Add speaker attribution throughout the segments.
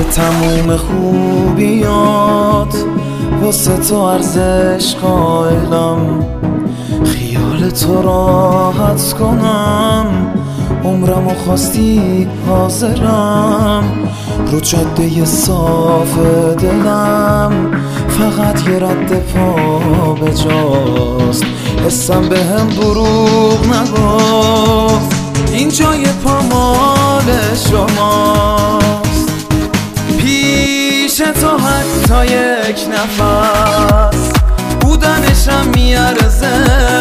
Speaker 1: تموم خوبیات واسه تو ارزش قائلم، خیال تو راحت کنم، عمرمو خواستی حاضرم، رو جاده صاف دلم فقط یه رد پا به جاست، حسم به هم دروغ نگفت، این جای پامال شماست، پیش تو حتی یک نفس بودنشم میارزه،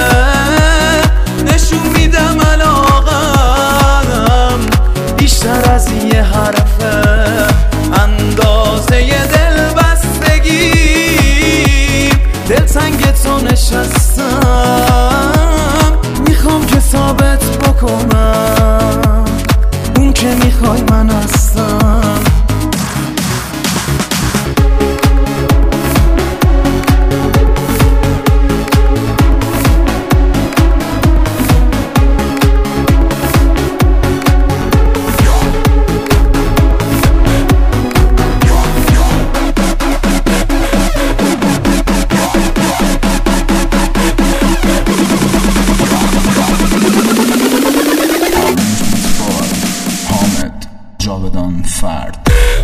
Speaker 1: نشون میدم علاقم بیشتر از یه حرفه، اندازه ی دل بستگی دلتنگ تو نشستم، میخوام که ثابت بکنم اون که میخوای من هستم.
Speaker 2: جاودان فرد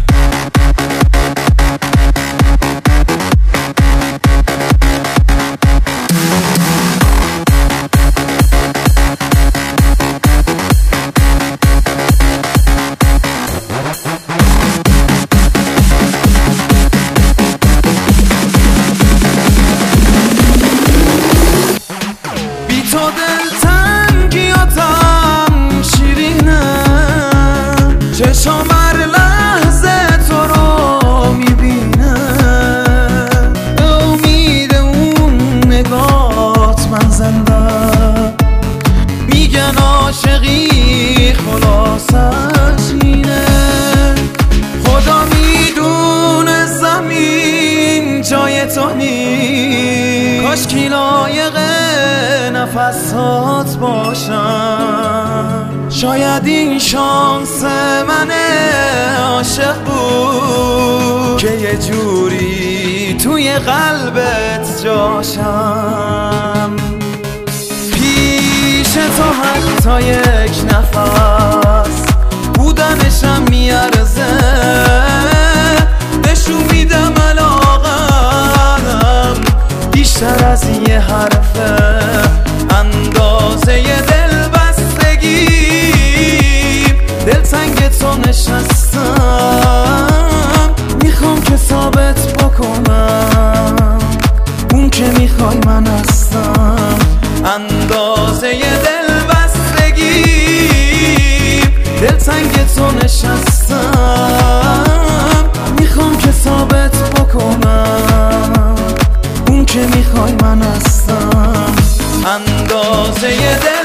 Speaker 1: بی تو دلتنگیاتم شیرینه، چشم هر لحظه تو رو میبینه، به امید اون نگات من زنده، میگن عاشقی خلاصش اینه، خدا میدونه زمین جای تو نیست، کاشکی لایق نفسات باشم، شاید این شانس من عاشق بود که یه جوری توی قلبت جاشم، پیش تو حتی یک نفس بودنشم میارزه، نشون میدم علاقم بیشتر از یه حرفه، اندازه ی دل بستگی دلتنگ تو نشستم، میخوام که ثابت بکنم اون که میخوای من هستم، اندازه ی دل بستگی دلتنگ تو نشستم، میخوام که ثابت بکنم اون که میخوای من هستم، اندازه ی دل